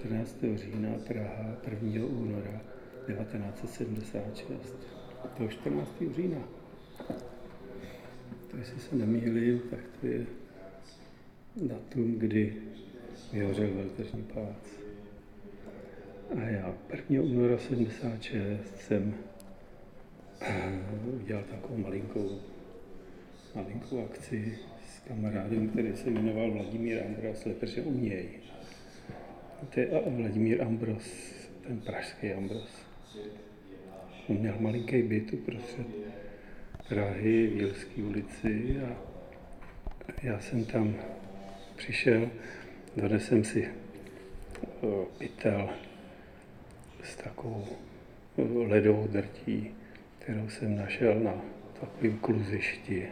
14. října, Praha 1. února 1976. To je 14. října. To jestli se nemýlím, tak to je datum, kdy vyhořel Veletržní palác. A já 1. února 76 jsem udělal takovou malinkou akci s kamarádem, který se jmenoval Vladimír Ambros, lepře u něj. To je Vladimír Ambros, ten pražský Ambros. On měl malinký byt uprostřed Prahy, v Jilské ulici a já jsem tam přišel, donesem si pytel s takovou ledovou drtí, kterou jsem našel na takovém kluzišti.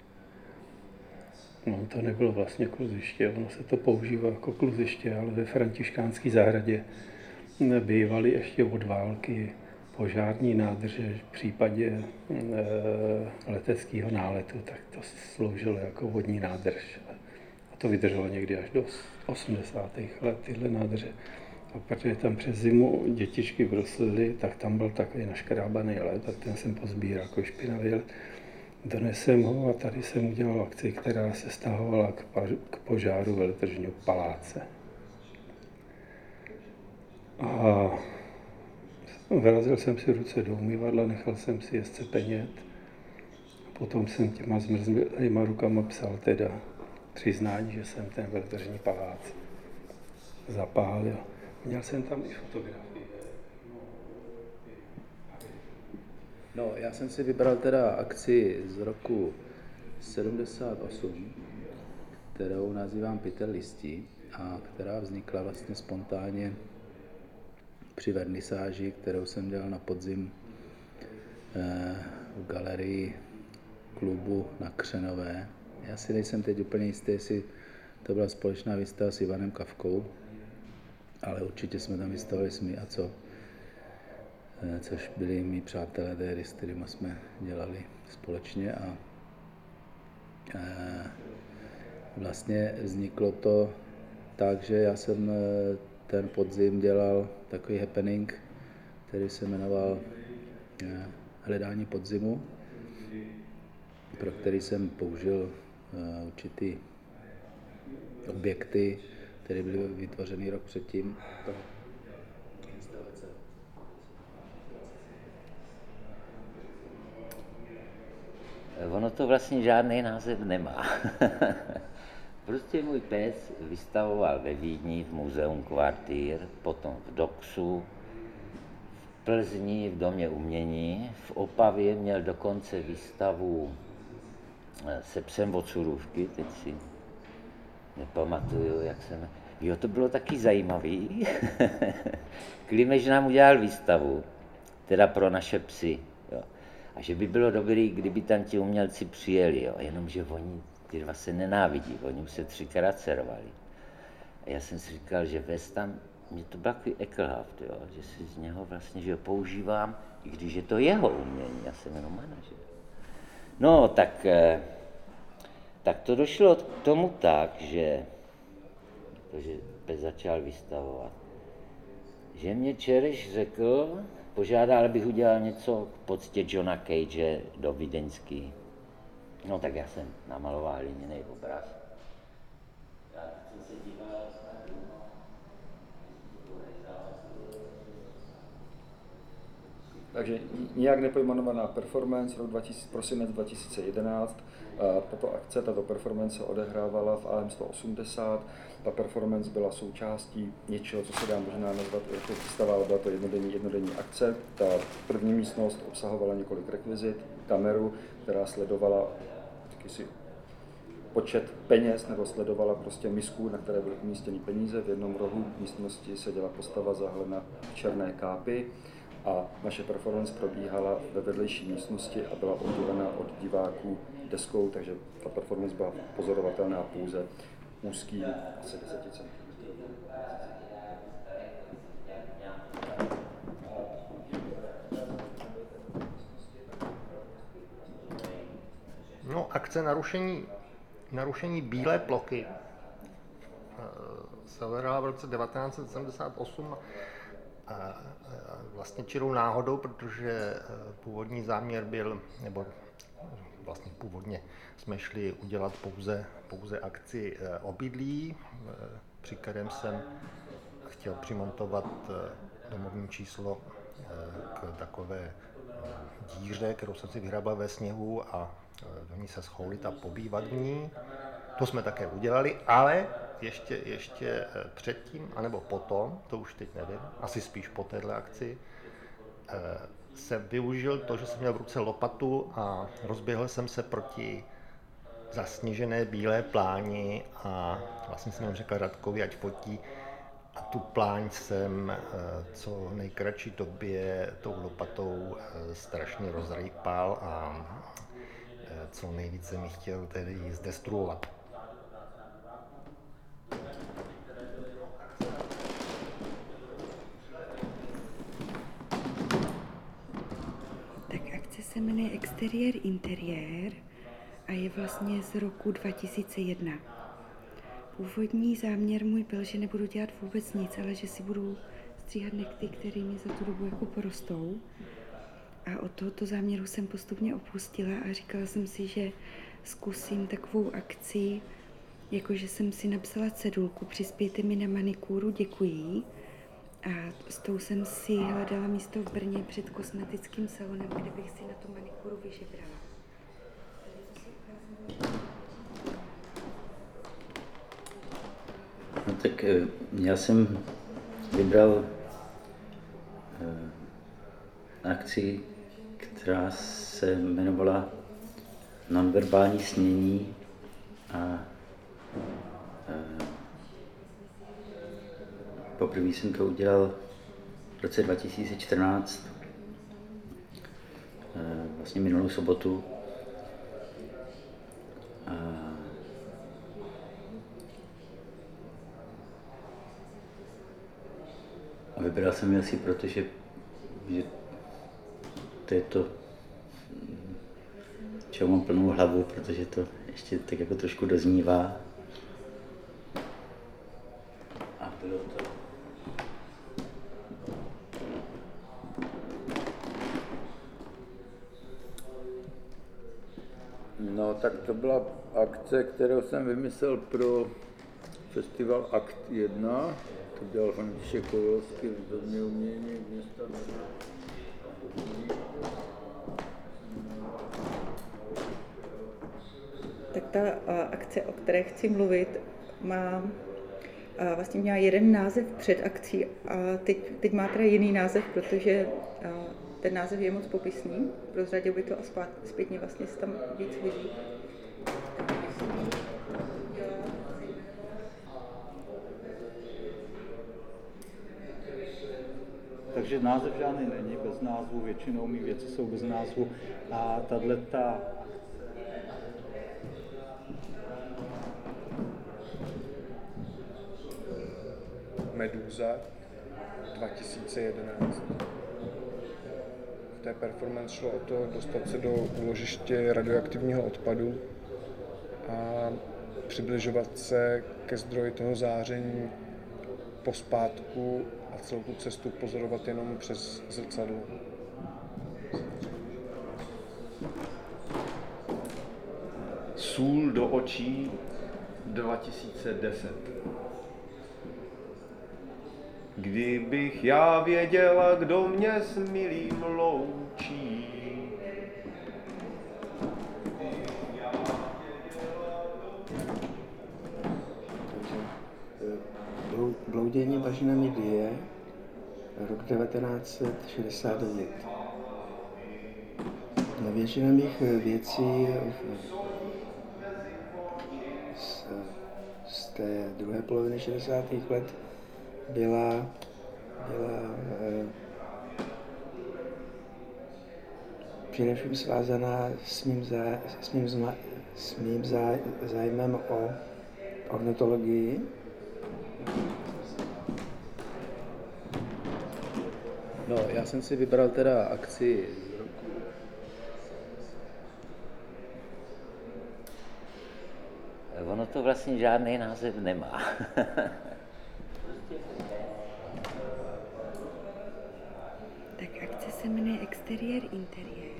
No, to nebylo vlastně kluziště, ono se to používá jako kluziště, ale ve františkánské zahradě bývaly ještě od války požární nádrže v případě leteckého náletu, tak to sloužilo jako vodní nádrž. A to vydrželo někdy až do 80. let, tyhle nádrže. A protože tam přes zimu dětičky broslily, tak tam byl takový naškrábaný led, tak ten jsem pozbíral jako špinavý led. Donesem ho a tady jsem udělal akci, která se stahovala k požáru Veletržního paláce. A vyrazil jsem si ruce do umyvadla, nechal jsem si je zcepenět. Potom jsem těma zmrzlýma rukama psal teda přiznání, že jsem ten Veletržní palác zapálil. Měl jsem tam i fotografie. No, já jsem si vybral teda akci z roku 78, kterou nazývám Pytel listí a která vznikla vlastně spontánně při vernisáži, kterou jsem dělal na podzim v galerii klubu na Křenové. Já si nejsem teď úplně jistý, jestli to byla společná výstava s Ivanem Kafkou, ale určitě jsme tam vystavili Smy a co, což byli mý přátelé tehdy, s kterými jsme dělali společně a vlastně vzniklo to tak, že já jsem ten podzim dělal takový happening, který se jmenoval Hledání podzimu, pro který jsem použil určitý objekty, které byly vytvořeny rok předtím. Ono to vlastně žádný název nemá. Prostě můj pes vystavoval ve Vídni v Muzeum Quartier, potom v Doxu, v Plzni v Domě umění, v Opavě měl dokonce výstavu se psem od Surůvky, teď si nepamatuju, jak jsem... Jo, to bylo taky zajímavý. Klimeš nám udělal výstavu, teda pro naše psy. Jo. A že by bylo dobré, kdyby tam ti umělci přijeli, jo. Jenomže oni ty dva se nenávidí, oni už se 3krát serovali. A já jsem si říkal, že vez tam, mě to bylo takový ekelhaft, jo, že si z něho vlastně, že ho používám, i když je to jeho umění, já jsem jenom manažer. No, tak to došlo k tomu tak, že pes začal vystavovat, že mě Čereš řekl, požádal, abych udělal něco k poctě Johna Cage do vídeňský. No tak já jsem namaloval hliněný obraz. Já jsem se díval Takže nijak nepojmenovaná performance, rok 2000, prosinec 2011. Tato performance se odehrávala v AM 180. Ta performance byla součástí něčeho, co se dá možná nazvat jako výstava, ale byla to jednodenní akce. Ta první místnost obsahovala několik rekvizit, kameru, která sledovala počet peněz, nebo sledovala prostě misku, na které byly umístěny peníze. V jednom rohu místnosti seděla postava zahalena v černé kápi a naše performance probíhala ve vedlejší místnosti a byla oddělena od diváků deskou, takže ta performance byla pozorovatelná pouze úzký, asi 10 cm. No, akce narušení bílé plochy se odehrála v roce 1978 vlastně čirou náhodou, protože původní záměr byl, nebo vlastně původně jsme šli udělat pouze akci obydlí, při kterém jsem chtěl přimontovat domovní číslo k takové díře, kterou jsem si vyhrabal ve sněhu a do ní se schoulit a pobývat v ní. To jsme také udělali, ale ještě předtím, anebo potom, to už teď nevím, asi spíš po téhle akci, jsem využil to, že jsem měl v ruce lopatu a rozběhl jsem se proti zasněžené bílé pláni a vlastně jsem jim řekl Radkovi, ať fotí, a tu pláň jsem co nejkratší době tou lopatou strašně rozrýpal a co nejvíce mi chtěl tedy ji zdestruovat. Tak akce se jmenuje Exteriér interiér a je vlastně z roku 2001. Původní záměr můj byl, že nebudu dělat vůbec nic, ale že si budu stříhat nehty, které mi za tu dobu jako porostou. A od tohoto záměru jsem postupně opustila a říkala jsem si, že zkusím takovou akci, jakože jsem si napsala cedulku, přispějte mi na manikúru, děkuji. A s tou jsem si hledala místo v Brně před kosmetickým salonem, kde bych si na tu manikúru vyžebrala. No tak já jsem vybral akci, která se jmenovala Nonverbální snění a poprvé jsem to udělal v roce 2014, vlastně minulou sobotu. A vybral jsem ji asi proto, že to je to, čeho mám plnou hlavu, protože to ještě tak jako trošku doznívá. A bylo to. No, tak to byla akce, kterou jsem vymyslel pro festival Akt 1. To dělal František Kovalský v Domě umění města Brna. Tak ta akce, o které chci mluvit, vlastně měla jeden název před akcí a teď má teda jiný název, protože ten název je moc popisný. Prozradil by to a zpětně vlastně se tam víc vidí. Takže název žádný není, bez názvu, většinou mý věci jsou bez názvu a tato Meduza 2011. V té performance šlo o to dostat se do úložiště radioaktivního odpadu a přibližovat se ke zdroji toho záření pospátku a celou tu cestu pozorovat jenom přes zrcadlo. Sůl do očí 2010. Kdybych já věděla, kdo mě s milým loučí. Bloudění bažinami Die, rok 1969. Většina mých věcí z té druhé poloviny 60. let byla především svázaná s mým zájmem o ornitologii. No, já jsem si vybral teda akci Ono to vlastně žádný název nemá. se jmenuje Exteriér interiér.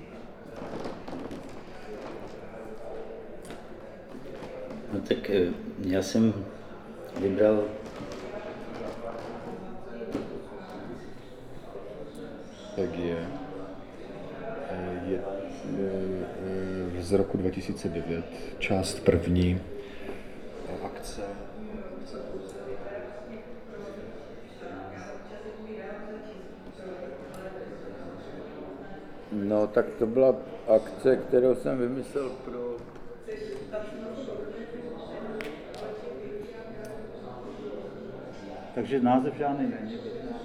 No tak já jsem vybral tak je z roku 2009, část první, akce. No, tak to byla akce, kterou jsem vymyslel pro... Takže název žádný není.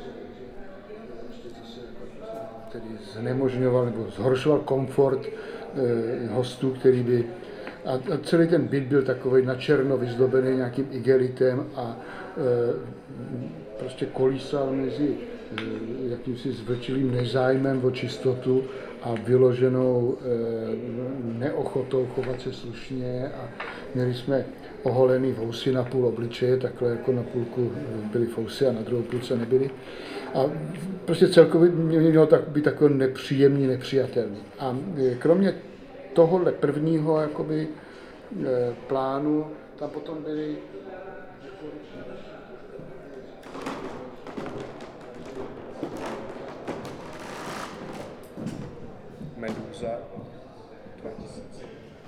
Který znemožňoval nebo zhoršoval komfort hostů, který by... A celý ten byt byl takový na černo vyzdobený nějakým igelitem a prostě kolísal mezi jakýmsi zvlčilým nezájmem o čistotu a vyloženou neochotou chovat se slušně a měli jsme oholený vousy na půl obličeje, takhle jako na půlku byly fousy a na druhou půlce nebyly. A prostě celkově mělo být takový nepříjemný, nepřijatelný. A kromě tohohle prvního jakoby, plánu, tam potom byly Meduza 2000.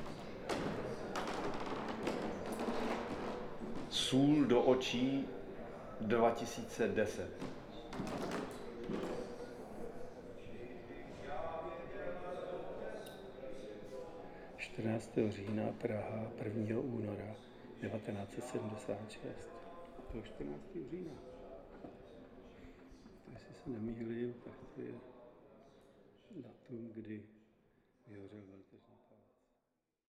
Sůl do očí 2010. října Praha, 1. února 1976. To je 14. října. Jestli se nemýlím, tak to je datum, kdy vyhořel Velký.